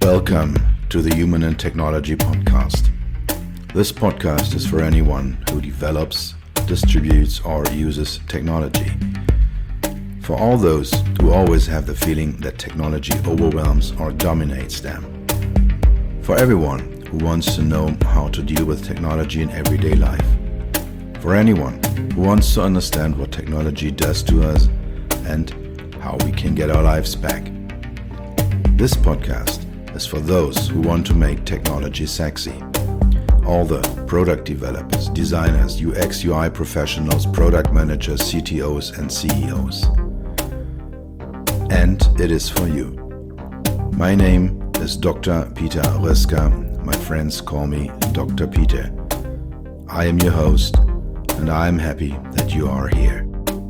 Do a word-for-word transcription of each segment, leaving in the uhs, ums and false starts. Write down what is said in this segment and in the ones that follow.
Welcome to the Human and Technology Podcast. This podcast is for anyone who develops, distributes, or uses technology. For all those who always have the feeling that technology overwhelms or dominates them. For everyone who wants to know how to deal with technology in everyday life. For anyone who wants to understand what technology does to us and how we can get our lives back. This podcast is for those who want to make technology sexy. All the product developers, designers, U X U I professionals, product managers, C T Os, and C E Os. And it is for you. My name is Doctor Peter Röska. My friends call me Doctor Peter. I am your host, and I am happy that you are here.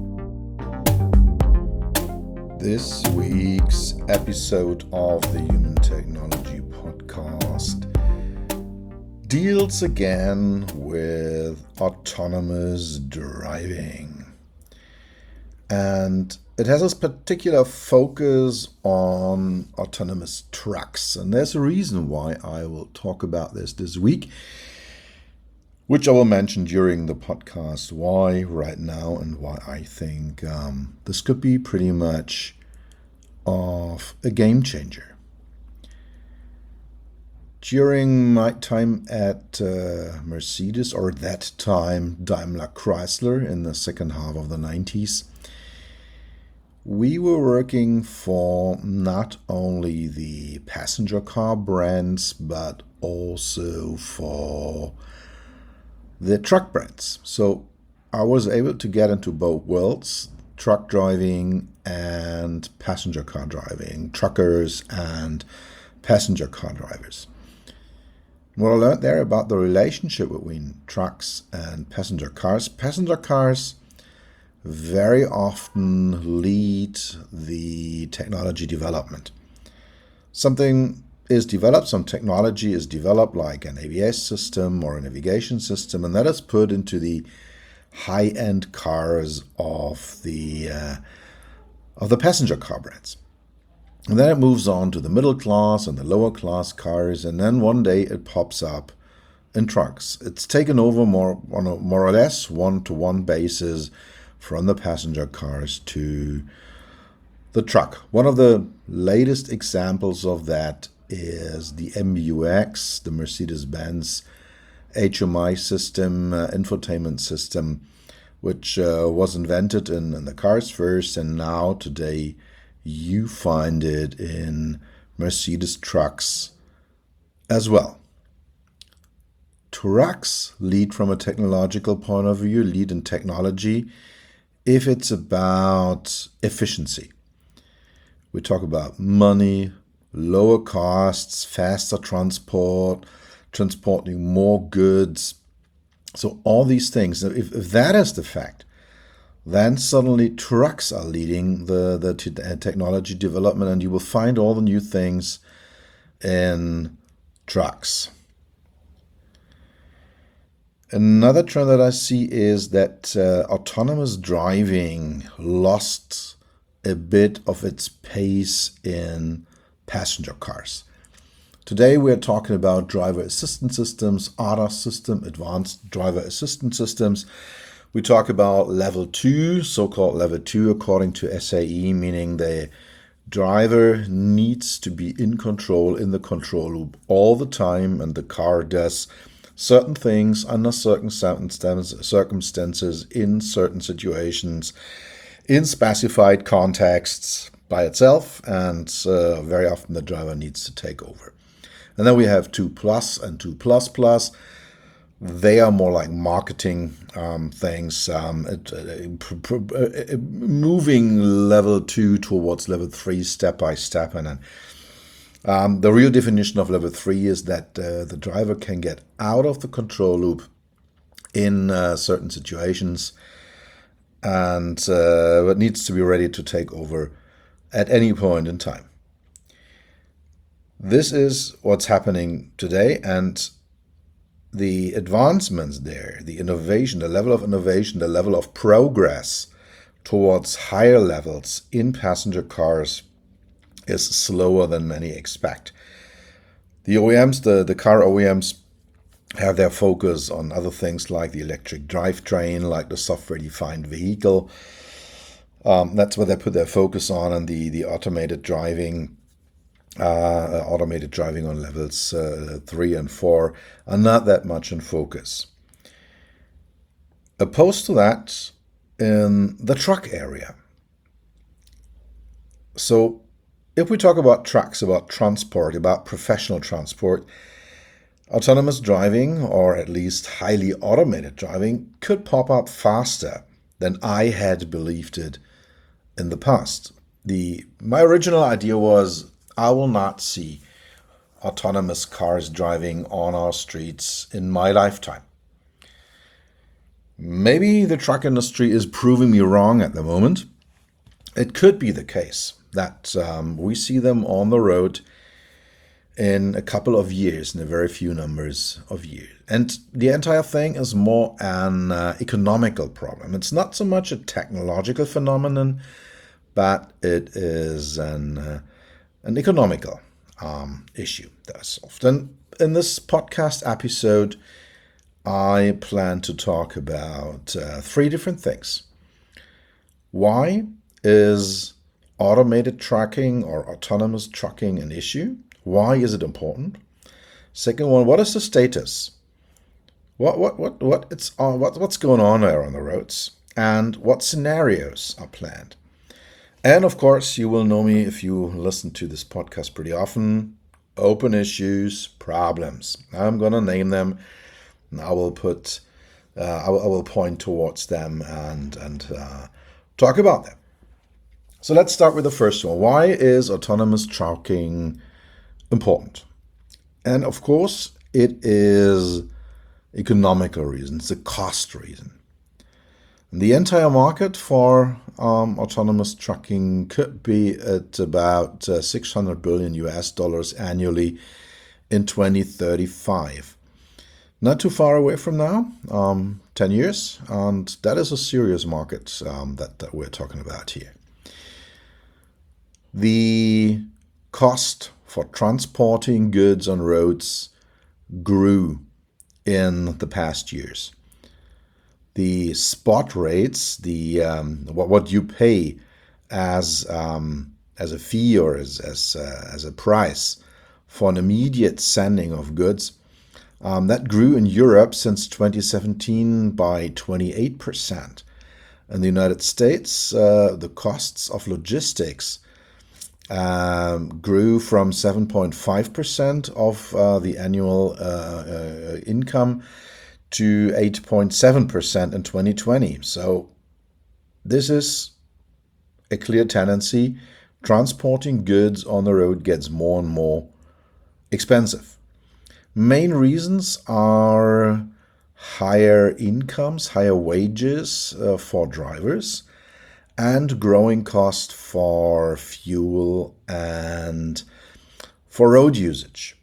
This week's episode of the Human Technology Podcast deals again with autonomous driving. And it has a particular focus on autonomous trucks. And there's a reason why I will talk about this this week, which I will mention during the podcast, why right now and why I think um, this could be pretty much of a game changer. During my time at uh, Mercedes, or at that time Daimler Chrysler in the second half of the nineties, we were working for not only the passenger car brands, but also for the truck brands. So I was able to get into both worlds, truck driving and passenger car driving, truckers and passenger car drivers. What I learned there about the relationship between trucks and passenger cars, passenger cars very often lead the technology development. Something is developed, some technology is developed like an A B S system or a navigation system, and that is put into the high-end cars of the uh, of the passenger car brands. And then it moves on to the middle class and the lower class cars, and then one day it pops up in trucks. It's taken over more on a more or less one-to-one basis from the passenger cars to the truck. One of the latest examples of that is the M B U X, the Mercedes-Benz H M I system, uh, infotainment system, which uh, was invented in, in the cars first, and now today you find it in Mercedes trucks as well. Trucks lead from a technological point of view, lead in technology if it's about efficiency. We talk about money, lower costs, faster transport, transporting more goods. So all these things, if, if that is the fact, then suddenly trucks are leading the, the t- technology development, and you will find all the new things in trucks. Another trend that I see is that uh, autonomous driving lost a bit of its pace in passenger cars. Today we are talking about driver assistance systems, A D A S system, advanced driver assistance systems. We talk about level two, so-called level two according to S A E, meaning the driver needs to be in control in the control loop all the time, and the car does certain things under certain circumstances in certain situations in specified contexts by itself, and uh, very often the driver needs to take over. And then we have two plus and two plus plus. They are more like marketing um, things, um, it, uh, pr- pr- uh, moving level two towards level three step by step. And then um, the real definition of level three is that uh, the driver can get out of the control loop in uh, certain situations, and uh, but needs to be ready to take over at any point in time. This is what's happening today, and the advancements there, the innovation, the level of innovation, the level of progress towards higher levels in passenger cars is slower than many expect. The O E Ms, the, the car O E Ms, have their focus on other things like the electric drivetrain, like the software-defined vehicle. Um, that's what they put their focus on, and the, the automated driving, uh, automated driving on levels uh, three and four are not that much in focus. Opposed to that, in the truck area. So if we talk about trucks, about transport, about professional transport, autonomous driving, or at least highly automated driving, could pop up faster than I had believed it in the past. The my original idea was I will not see autonomous cars driving on our streets in my lifetime. Maybe the truck industry is proving me wrong at the moment. It could be the case that um, we see them on the road in a couple of years, in a very few numbers of years. And the entire thing is more an uh, economical problem. It's not so much a technological phenomenon, but it is an, uh, an economical um, issue that is solved. And in this podcast episode, I plan to talk about uh, three different things. Why is automated trucking or autonomous trucking an issue? Why is it important? Second one, what is the status? What what what what it's uh, what what's going on there on the roads, and what scenarios are planned? And of course, you will know me if you listen to this podcast pretty often. Open issues, problems. I'm gonna name them. And I will put, uh, I, will, I will point towards them and and uh, talk about them. So let's start with the first one. Why is autonomous trucking important? And of course, it is economical reason. It's a cost reason. And the entire market for um, autonomous trucking could be at about uh, six hundred billion U S dollars annually in twenty thirty-five. Not too far away from now, um, ten years, and that is a serious market um, that, that we're talking about here. The cost for transporting goods on roads grew in the past years. The spot rates, the um, what, what you pay as um, as a fee or as as, uh, as a price for an immediate sending of goods, Um, that grew in Europe since twenty seventeen by twenty-eight percent. In the United States, uh, the costs of logistics um, grew from seven point five percent of uh, the annual uh, uh, income to eight point seven percent in twenty twenty. So this is a clear tendency. Transporting goods on the road gets more and more expensive. Main reasons are higher incomes, higher wages uh, for drivers, and growing cost for fuel and for road usage.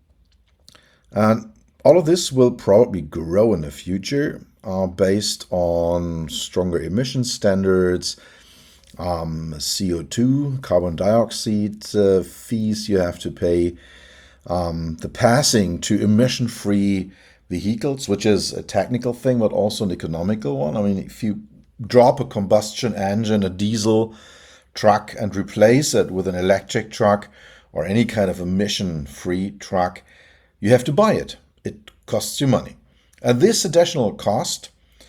And all of this will probably grow in the future uh, based on stronger emission standards, um, C O two, carbon dioxide uh, fees you have to pay, Um, the passing to emission-free vehicles, which is a technical thing, but also an economical one. I mean, if you drop a combustion engine, a diesel truck, and replace it with an electric truck or any kind of emission-free truck, you have to buy it. It costs you money. And this additional cost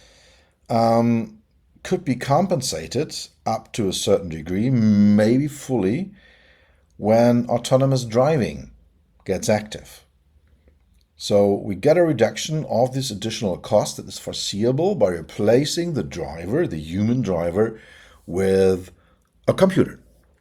um, could be compensated up to a certain degree, maybe fully, when autonomous driving gets active. So we get a reduction of this additional cost that is foreseeable by replacing the driver, the human driver, with a computer.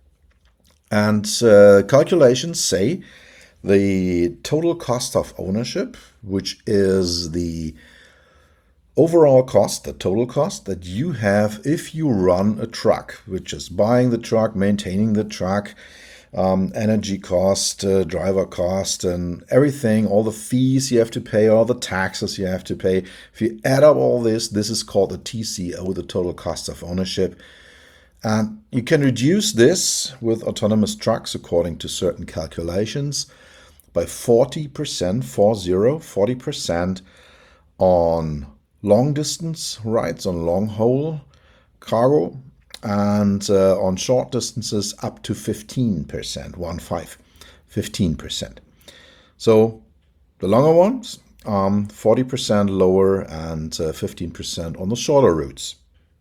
And uh, calculations say the total cost of ownership, which is the overall cost, the total cost that you have if you run a truck, which is buying the truck, maintaining the truck, Um, energy cost, uh, driver cost, and everything, all the fees you have to pay, all the taxes you have to pay. If you add up all this, this is called the T C O, the total cost of ownership. And you can reduce this with autonomous trucks according to certain calculations by forty percent, four zero, forty percent on long distance rides, on long haul cargo, and uh, on short distances up to fifteen percent, one five, fifteen percent. So the longer ones, um, forty percent lower and uh, fifteen percent on the shorter routes.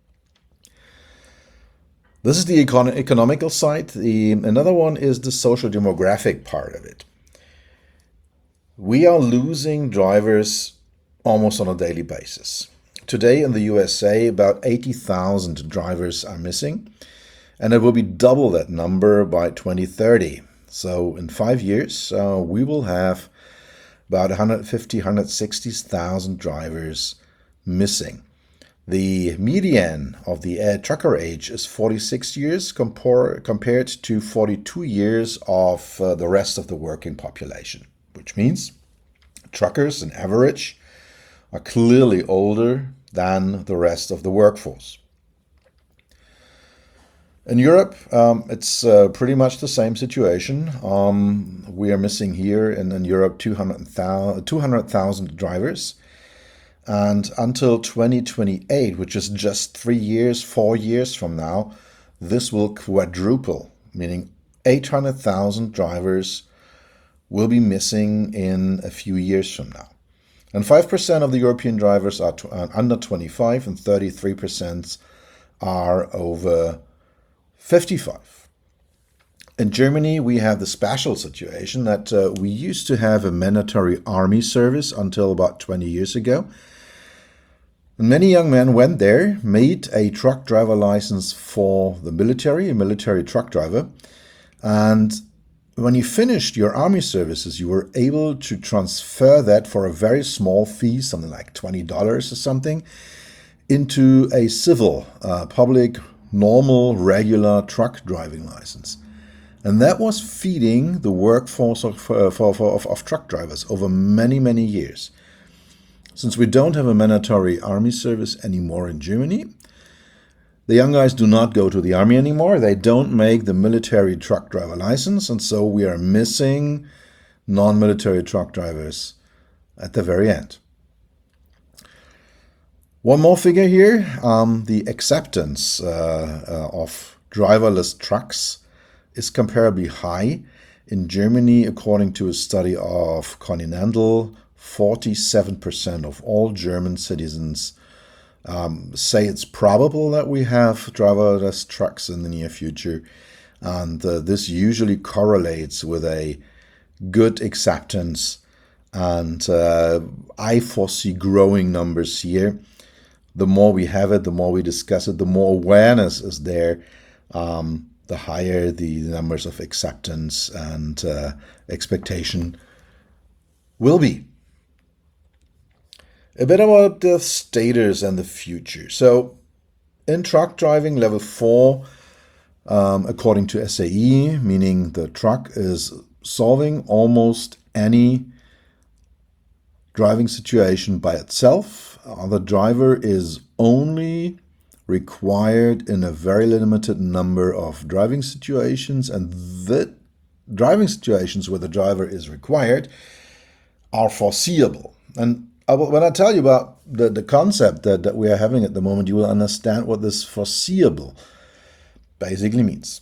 This is the econ economical side. The, another one is the social demographic part of it. We are losing drivers almost on a daily basis. Today in the U S A, about eighty thousand drivers are missing, and it will be double that number by twenty thirty. So in five years, uh, we will have about one hundred fifty, one hundred sixty thousand drivers missing. The median of the uh, trucker age is forty-six years compor compared to forty-two years of uh, the rest of the working population, which means truckers on average are clearly older than the rest of the workforce. In Europe, um, it's uh, pretty much the same situation. Um, we are missing here in, in Europe two hundred thousand drivers. And until twenty twenty-eight, which is just three years, four years from now, this will quadruple, meaning eight hundred thousand drivers will be missing in a few years from now. And five percent of the European drivers are, are under twenty-five and thirty-three percent are over fifty-five. In Germany, we have the special situation that uh, we used to have a mandatory army service until about twenty years ago. And many young men went there, made a truck driver license for the military, a military truck driver. And when you finished your army services, you were able to transfer that for a very small fee, something like twenty dollars or something, into a civil, uh, public, normal, regular truck driving license. And that was feeding the workforce of, uh, for, for, of, of truck drivers over many, many years. Since we don't have a mandatory army service anymore in Germany, the young guys do not go to the army anymore. They don't make the military truck driver license, and so we are missing non-military truck drivers at the very end. One more figure here, um, the acceptance uh, uh, of driverless trucks is comparably high. In Germany, according to a study of Continental, forty-seven percent of all German citizens um, say it's probable that we have driverless trucks in the near future. And uh, this usually correlates with a good acceptance. And uh, I foresee growing numbers here. The more we have it, the more we discuss it, the more awareness is there, um, the higher the numbers of acceptance and uh, expectation will be. A bit about the status and the future. So in truck driving level four, um, according to S A E, meaning the truck is solving almost any driving situation by itself. Uh, the driver is only required in a very limited number of driving situations, and the driving situations where the driver is required are foreseeable. And when I tell you about the, the concept that, that we are having at the moment, you will understand what this foreseeable basically means.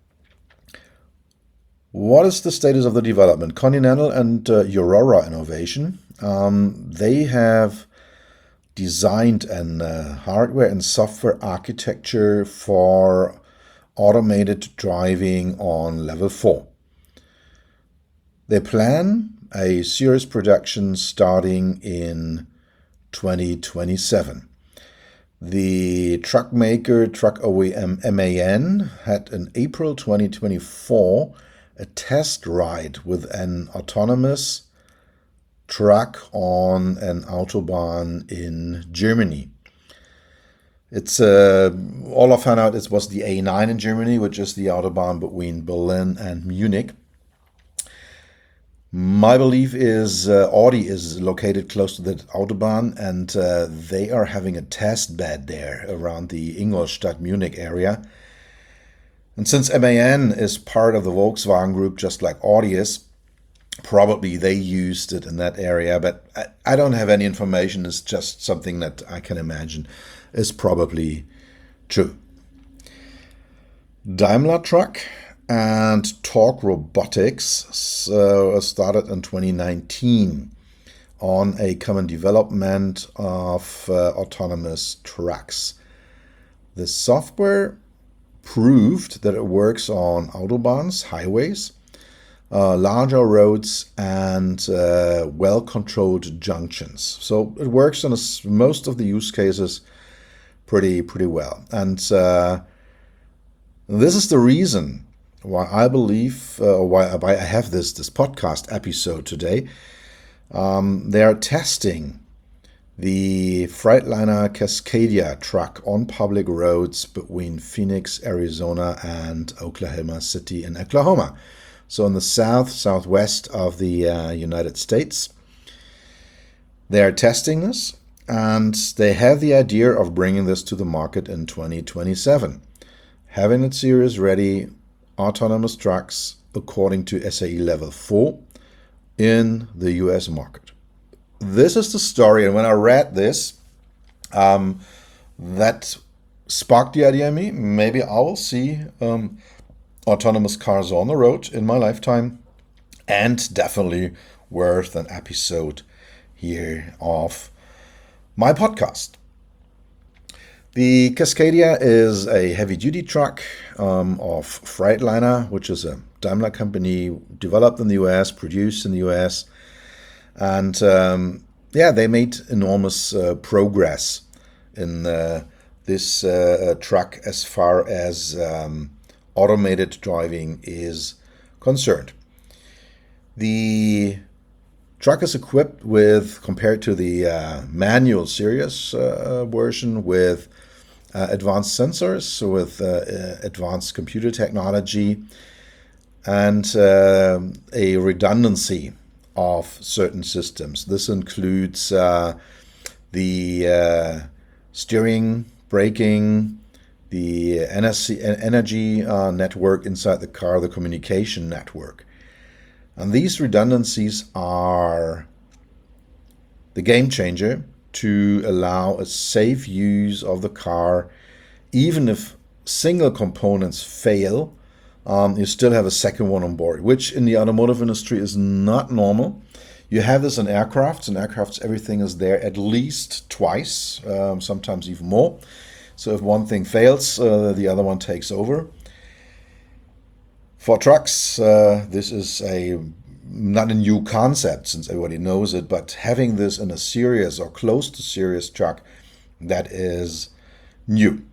What is the status of the development? Continental and uh, Aurora Innovation, um, they have designed an uh, hardware and software architecture for automated driving on level four. They plan a series production starting in twenty twenty-seven. The truck maker, truck O E M M A N, had in April twenty twenty-four a test ride with an autonomous truck on an Autobahn in Germany. It's uh, all I found out it was the A nine in Germany, which is the Autobahn between Berlin and Munich. My belief is uh, Audi is located close to the Autobahn, and uh, they are having a test bed there around the Ingolstadt, Munich area. And since M A N is part of the Volkswagen Group, just like Audi is, Probably they used it in that area, but I, I don't have any information. It's just something that I can imagine is probably true. Daimler Truck and Torc Robotics so started in twenty nineteen on a common development of uh, autonomous trucks. The software proved that it works on autobahns, highways, uh, larger roads, and uh, well-controlled junctions. So it works on a, most of the use cases pretty pretty well. And uh, this is the reason why I believe, uh, or why, why I have this this podcast episode today. Um, they are testing the Freightliner Cascadia truck on public roads between Phoenix, Arizona, and Oklahoma City in Oklahoma. So in the south, southwest of the uh, United States. They are testing this, and they have the idea of bringing this to the market in twenty twenty-seven. Having it series ready, autonomous trucks according to S A E level four in the U S market. This is the story, and when I read this, um, that sparked the idea in me. Maybe I will see um, autonomous cars on the road in my lifetime, and definitely worth an episode here of my podcast. The Cascadia is a heavy-duty truck um, of Freightliner, which is a Daimler company developed in the U S, produced in the U S, and um, yeah, they made enormous uh, progress in uh, this uh, truck as far as um, automated driving is concerned. The truck is equipped with, compared to the uh, manual series uh, version, with uh, advanced sensors, with uh, uh, advanced computer technology, and uh, a redundancy of certain systems. This includes uh, the uh, steering, braking, the energy uh, network inside the car, the communication network. And these redundancies are the game changer to allow a safe use of the car. Even if single components fail, um, you still have a second one on board, which in the automotive industry is not normal. You have this in aircrafts. In aircrafts, everything is there at least twice, um, sometimes even more. So if one thing fails, uh, the other one takes over. For trucks, uh, this is a not a new concept since everybody knows it, but having this in a serious or close to serious truck, that is new.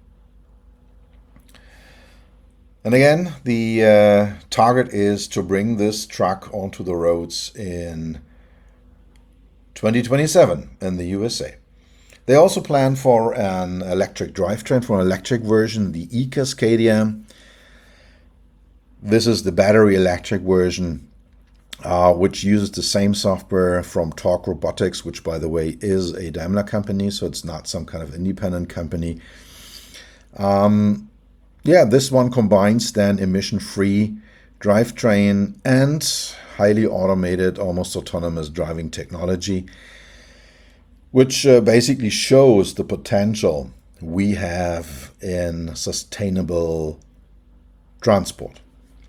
And again, the uh, target is to bring this truck onto the roads in twenty twenty-seven in the U S A. They also plan for an electric drivetrain, for an electric version, the e-Cascadia. This is the battery electric version, uh, which uses the same software from Torc Robotics, which, by the way, is a Daimler company, so it's not some kind of independent company. Um, yeah, this one combines then emission-free drivetrain and highly automated, almost autonomous driving technology, which uh, basically shows the potential we have in sustainable transport.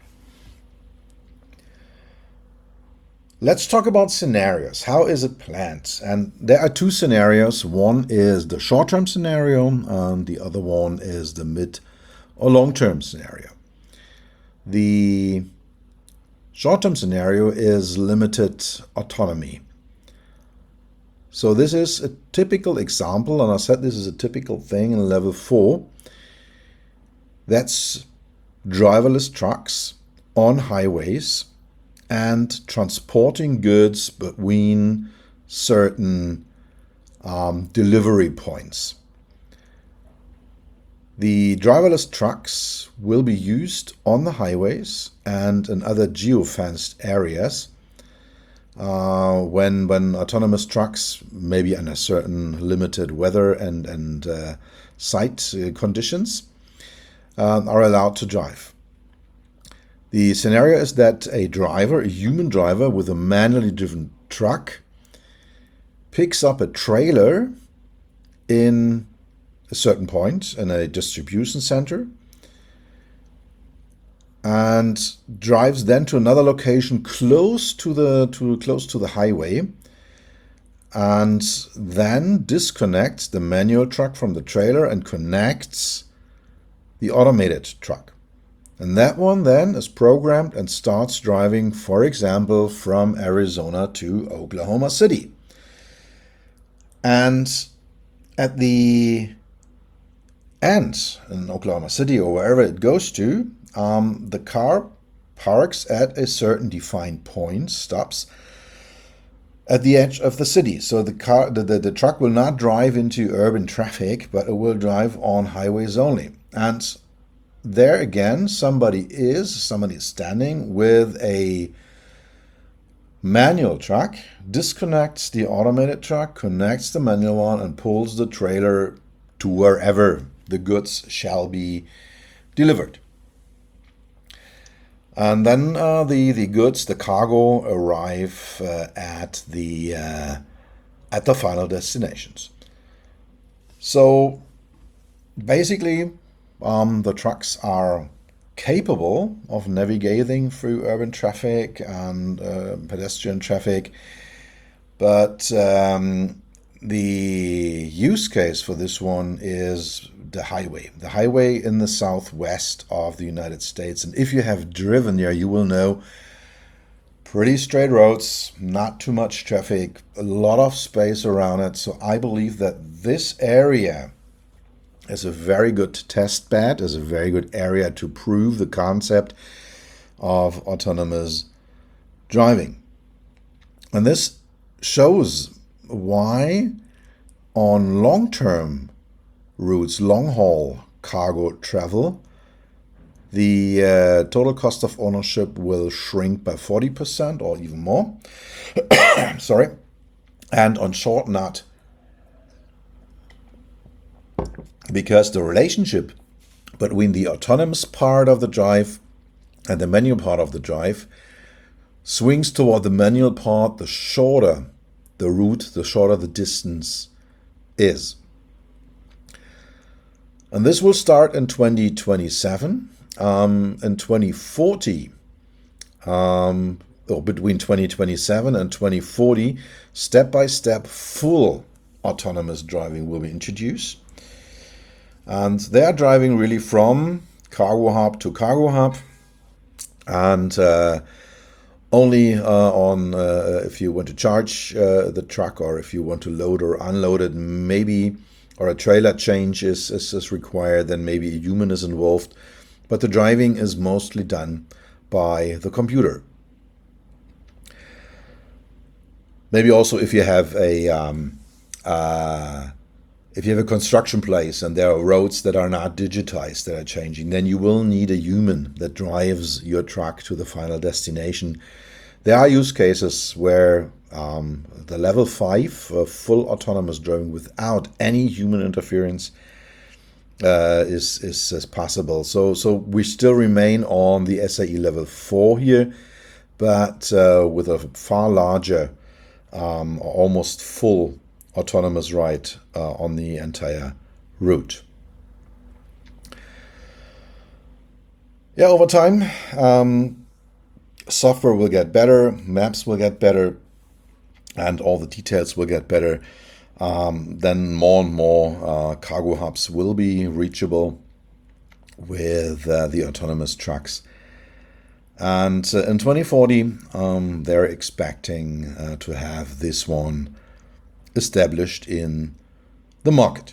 Let's talk about scenarios. How is it planned? And there are two scenarios. One is the short-term scenario, and the other one is the mid or long-term scenario. The short-term scenario is limited autonomy. So this is a typical example, and I said this is a typical thing in level four. That's driverless trucks on highways and transporting goods between certain um, delivery points. The driverless trucks will be used on the highways and in other geofenced areas uh, when when autonomous trucks, maybe under certain limited weather and, and uh, site uh, conditions, uh, are allowed to drive. The scenario is that a driver, a human driver with a manually driven truck, picks up a trailer in a certain point in a distribution center and drives then to another location close to the to close to the highway, and then disconnects the manual truck from the trailer and connects the automated truck. And that one then is programmed and starts driving, for example, from Arizona to Oklahoma City. And at the end, in Oklahoma City or wherever it goes to, um, the car parks at a certain defined point, stops at the edge of the city. So the car, the, the, the truck will not drive into urban traffic, but it will drive on highways only. And there again, somebody is, somebody is standing with a manual truck, disconnects the automated truck, connects the manual one, and pulls the trailer to wherever the goods shall be delivered. And then uh, the, the goods, the cargo, arrive uh, at the uh, at the final destinations. So basically, um, the trucks are capable of navigating through urban traffic and uh, pedestrian traffic, but um, the use case for this one is the highway. The highway in the southwest of the United States. And if you have driven there, you will know pretty straight roads, not too much traffic, a lot of space around it. So I believe that this area is a very good test bed, is a very good area to prove the concept of autonomous driving. And this shows why on long-term routes, long-haul cargo travel, the uh, total cost of ownership will shrink by forty percent or even more. Sorry. And on short nut, because the relationship between the autonomous part of the drive and the manual part of the drive swings toward the manual part, the shorter the route, the shorter the distance is. And this will start in twenty twenty-seven. Um, in twenty forty, um, or between twenty twenty-seven and twenty forty, step-by-step full autonomous driving will be introduced. And they are driving really from cargo hub to cargo hub, and uh, only uh, on uh, if you want to charge uh, the truck, or if you want to load or unload it, maybe, or a trailer change is, is, is required, then maybe a human is involved. But the driving is mostly done by the computer. Maybe also if you have a um, uh, if you have a construction place and there are roads that are not digitized, that are changing, then you will need a human that drives your truck to the final destination. There are use cases where um, the level five uh, full autonomous driving without any human interference uh, is, is is possible. So so we still remain on the S A E level four here, but uh, with a far larger, um, almost full autonomous ride uh, on the entire route. Yeah, over time, um, software will get better, maps will get better, and all the details will get better. Um, then more and more uh, cargo hubs will be reachable with uh, the autonomous trucks. And uh, in twenty forty, um, they're expecting uh, to have this one established in the market.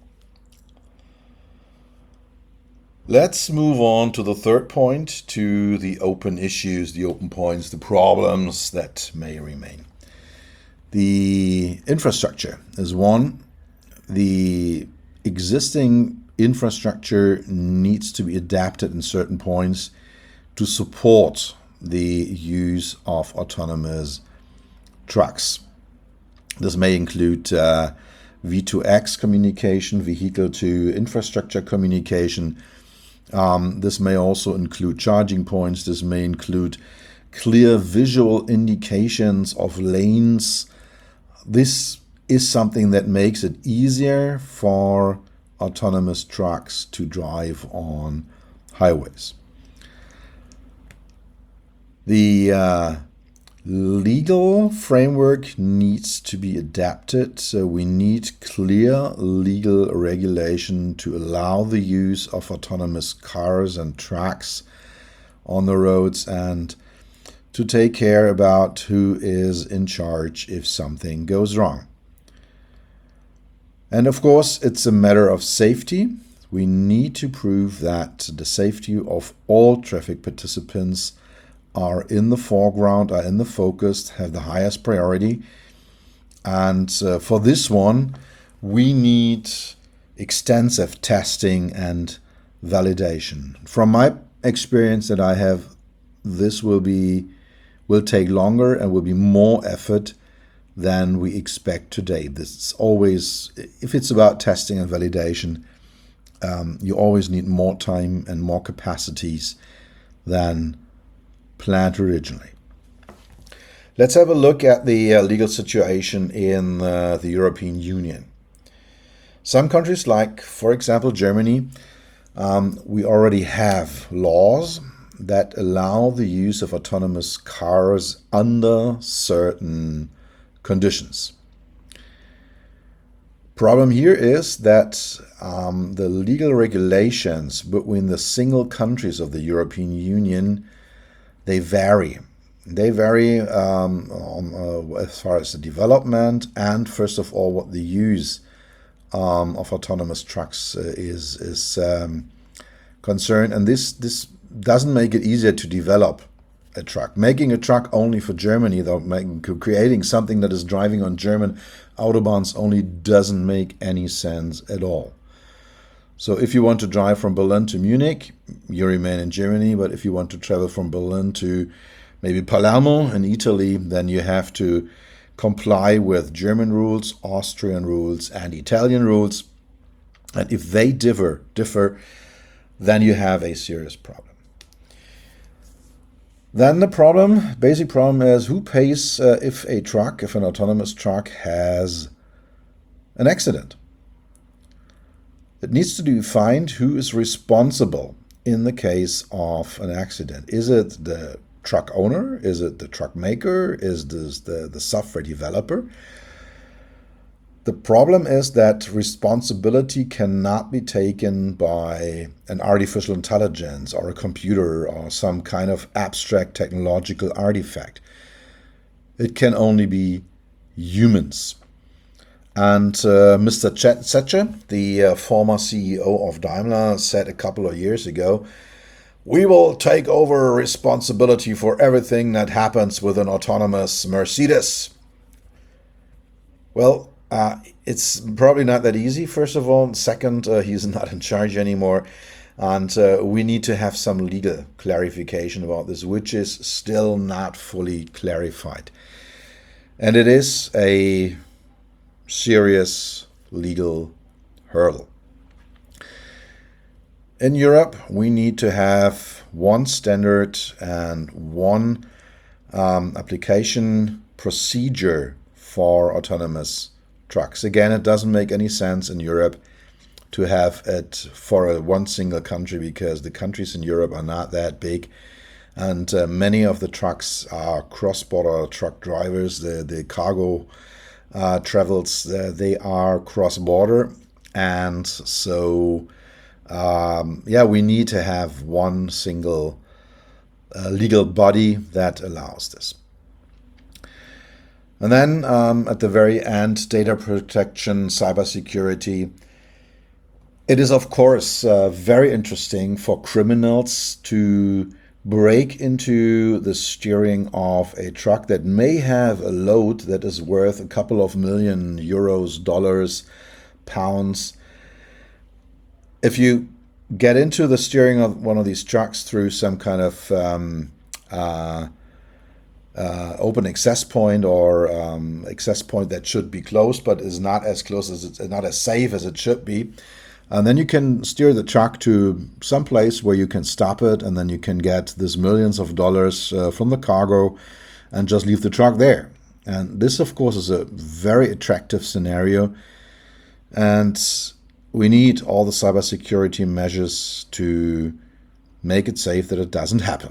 Let's move on to the third point, to the open issues, the open points, the problems that may remain. The infrastructure is one. The existing infrastructure needs to be adapted in certain points to support the use of autonomous trucks. This may include uh, V two X communication, vehicle to infrastructure communication, Um, this may also include charging points. This may include clear visual indications of lanes. This is something that makes it easier for autonomous trucks to drive on highways. The uh, legal framework needs to be adapted, so we need clear legal regulation to allow the use of autonomous cars and trucks on the roads, and to take care about who is in charge if something goes wrong. And of course, it's a matter of safety. We need to prove that the safety of all traffic participants are in the foreground, are in the focus, have the highest priority. And uh, for this one, we need extensive testing and validation. From my experience that I have, this will be will take longer and will be more effort than we expect today. This is always, if it's about testing and validation, um, you always need more time and more capacities than planned originally. Let's have a look at the uh, legal situation in uh, the European Union. Some countries, like, for example, Germany, um, we already have laws that allow the use of autonomous cars under certain conditions. Problem here is that um, the legal regulations between the single countries of the European Union, they vary. They vary um, on, uh, as far as the development and, first of all, what the use um, of autonomous trucks uh, is is um, concerned. And this this doesn't make it easier to develop a truck. Making a truck only for Germany, though, making, creating something that is driving on German autobahns only doesn't make any sense at all. So if you want to drive from Berlin to Munich, you remain in Germany. But if you want to travel from Berlin to maybe Palermo in Italy, then you have to comply with German rules, Austrian rules, and Italian rules. And if they differ, differ, then you have a serious problem. Then the problem, basic problem is who pays uh, if a truck, if an autonomous truck has an accident. It needs to be defined who is responsible in the case of an accident. Is it the truck owner? Is it the truck maker? Is this the, the software developer? The problem is that responsibility cannot be taken by an artificial intelligence or a computer or some kind of abstract technological artifact. It can only be humans. And uh, Mister Zetsche, the uh, former C E O of Daimler, said a couple of years ago, "We will take over responsibility for everything that happens with an autonomous Mercedes." Well, Uh, it's probably not that easy, first of all. Second, uh, he's not in charge anymore. And uh, we need to have some legal clarification about this, which is still not fully clarified. And it is a serious legal hurdle. In Europe, we need to have one standard and one um, application procedure for autonomous trucks. Again, it doesn't make any sense in Europe to have it for a one single country, because the countries in Europe are not that big, and uh, many of the trucks are cross-border truck drivers. The the cargo uh, travels, uh, they are cross-border, and so um, yeah, we need to have one single uh, legal body that allows this. And then um, at the very end, data protection, cybersecurity. It is, of course, uh, very interesting for criminals to break into the steering of a truck that may have a load that is worth a couple of million euros, dollars, pounds. If you get into the steering of one of these trucks through some kind of um, uh, Uh, open access point or um, access point that should be closed but is not as close as it's not as safe as it should be, And then you can steer the truck to some place where you can stop it, and then you can get this millions of dollars uh, from the cargo and just leave the truck there. And this, of course, is a very attractive scenario. And we need all the cybersecurity measures to make it safe that it doesn't happen.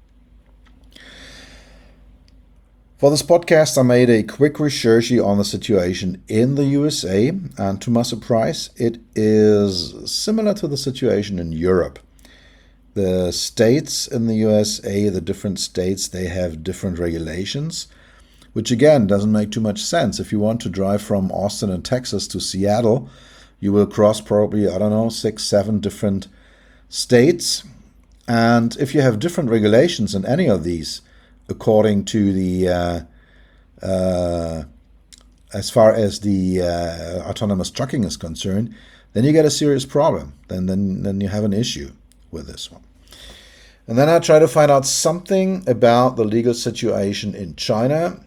For this podcast, I made a quick research on the situation in the U S A, and to my surprise, it is similar to the situation in Europe. The states in the U S A, the different states, they have different regulations, which again doesn't make too much sense. If you want to drive from Austin in Texas to Seattle, you will cross probably, I don't know, six, seven different states. And if you have different regulations in any of these, according to the, uh, uh, as far as the uh, autonomous trucking is concerned, then you get a serious problem. Then, then, then you have an issue with this one. And then I try to find out something about the legal situation in China.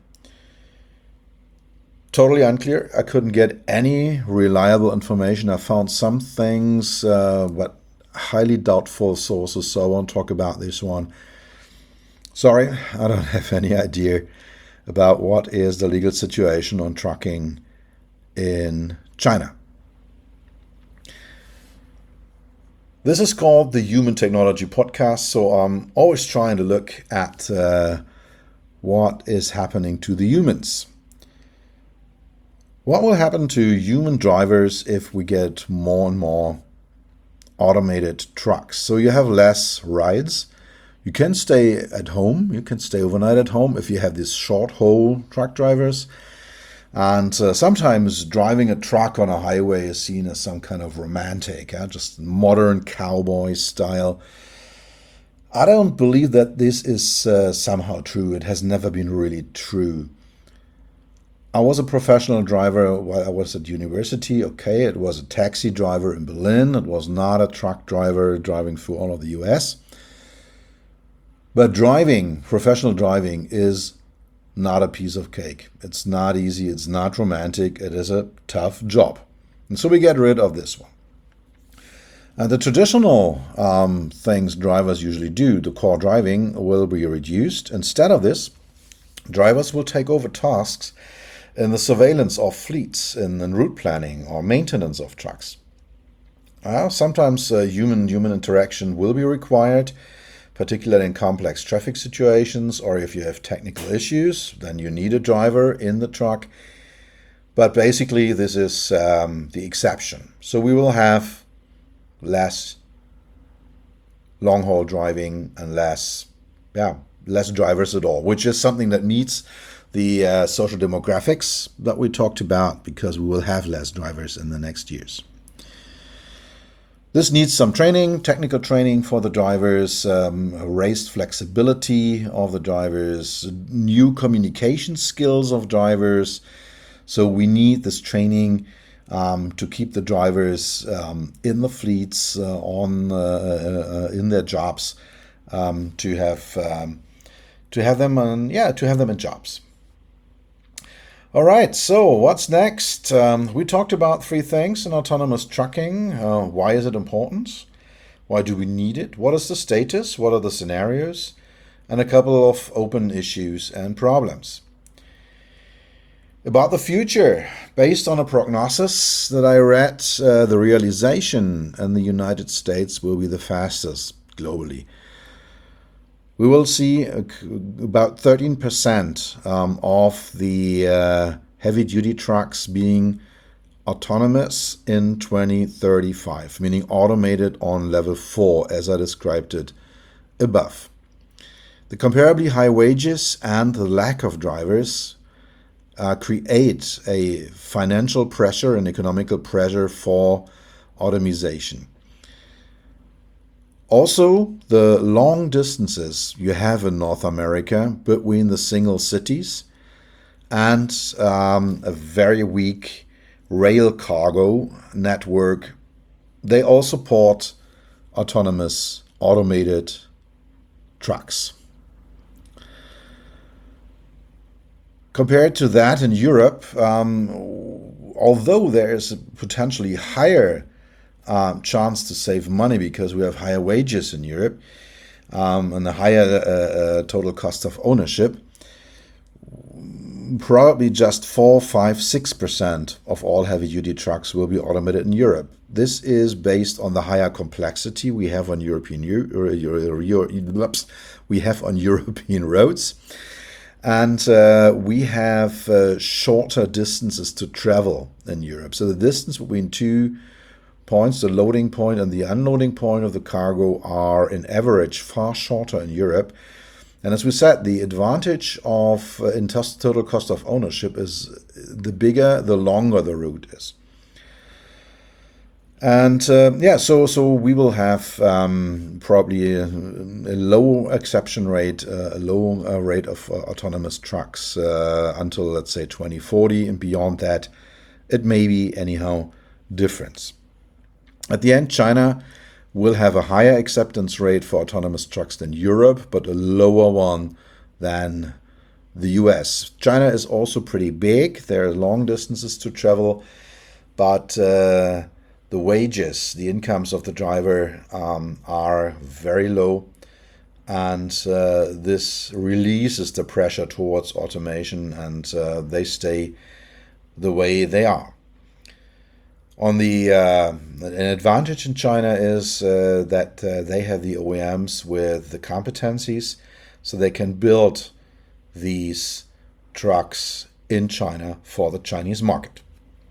Totally unclear. I couldn't get any reliable information. I found some things, uh, but highly doubtful sources, so I won't talk about this one. Sorry, I don't have any idea about what is the legal situation on trucking in China. This is called the Human Technology Podcast, so I'm always trying to look at uh, what is happening to the humans. What will happen to human drivers if we get more and more automated trucks? So you have less rides. You can stay at home, you can stay overnight at home if you have these short-haul truck drivers. And uh, sometimes driving a truck on a highway is seen as some kind of romantic, uh, just modern cowboy style. I don't believe that this is uh, somehow true. It has never been really true. I was a professional driver while I was at university. Okay, it was a taxi driver in Berlin. It was not a truck driver driving through all of the U S. But driving, professional driving, is not a piece of cake. It's not easy. It's not romantic. It is a tough job. And so we get rid of this one. And the traditional um, things drivers usually do, the core driving, will be reduced. Instead of this, drivers will take over tasks in the surveillance of fleets, in, in route planning or maintenance of trucks. Uh, sometimes uh, human human interaction will be required, particularly in complex traffic situations, or if you have technical issues, then you need a driver in the truck. But basically, this is um, the exception. So we will have less long-haul driving and less, yeah, less drivers at all, which is something that meets the uh, social demographics that we talked about, because we will have less drivers in the next years. This needs some training, technical training for the drivers, um, raised flexibility of the drivers, new communication skills of drivers. So we need this training um, to keep the drivers um, in the fleets, uh, on uh, uh, in their jobs, um, to have um, to have them on, yeah to have them in jobs. All right, so what's next? Um, we talked about three things in autonomous trucking. Uh, why is it important? Why do we need it? What is the status? What are the scenarios? And a couple of open issues and problems. About the future, based on a prognosis that I read, uh, the realization in the United States will be the fastest globally. We will see about thirteen percent um, of the uh, heavy-duty trucks being autonomous in twenty thirty-five, meaning automated on level four, as I described it above. The comparably high wages and the lack of drivers uh, create a financial pressure and economical pressure for automation. Also, the long distances you have in North America between the single cities and um, a very weak rail cargo network, they all support autonomous, automated trucks. Compared to that in Europe, um, although there is a potentially higher uh, chance to save money because we have higher wages in Europe um, and a higher uh, uh, total cost of ownership. Probably just four, five, six percent of all heavy-duty trucks will be automated in Europe. This is based on the higher complexity we have on European we have on European roads, and uh, we have uh, shorter distances to travel in Europe. So the distance between two points, the loading point and the unloading point of the cargo, are in average far shorter in Europe. And as we said, the advantage of uh, in total cost of ownership is the bigger, the longer the route is. And uh, yeah, so so we will have um, probably a, a low acceptance rate, uh, a low uh, rate of uh, autonomous trucks uh, until, let's say, twenty forty, and beyond that, it may be anyhow different. At the end, China will have a higher acceptance rate for autonomous trucks than Europe, but a lower one than the U S. China is also pretty big. There are long distances to travel, but uh, the wages, the incomes of the driver um, are very low, and uh, this releases the pressure towards automation, and uh, they stay the way they are. On the uh, an advantage in China is uh, that uh, they have the O E Ms with the competencies, so they can build these trucks in China for the Chinese market.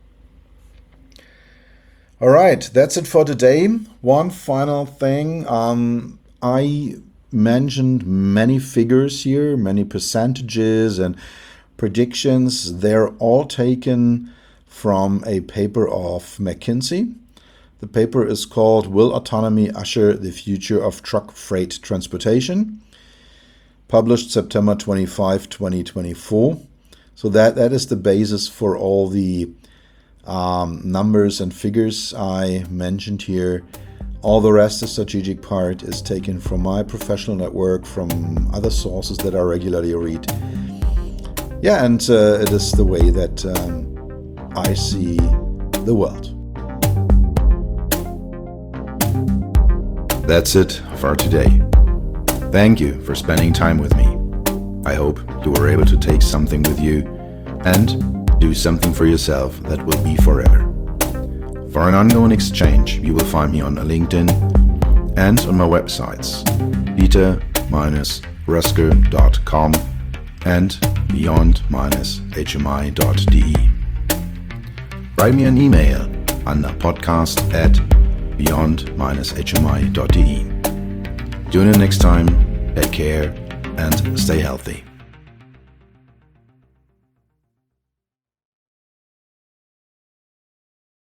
All right, that's it for today. One final thing. Um, I mentioned many figures here, many percentages and predictions. They're all taken from a paper of McKinsey. The paper is called "Will Autonomy Usher the Future of Truck Freight Transportation?" Published September twenty-fifth, twenty twenty-four. So that, that is the basis for all the um, numbers and figures I mentioned here. All the rest, the strategic part, is taken from my professional network, from other sources that I regularly read. Yeah, and uh, it is the way that um, I see the world. That's it for today. Thank you for spending time with me. I hope you were able to take something with you and do something for yourself that will be forever. For an ongoing exchange, you will find me on LinkedIn and on my websites peter dash rösker dot com and beyond dash h m i dot d e. Write me an email on podcast at beyond dash h m i dot d e. Tune in next time, take care, and stay healthy.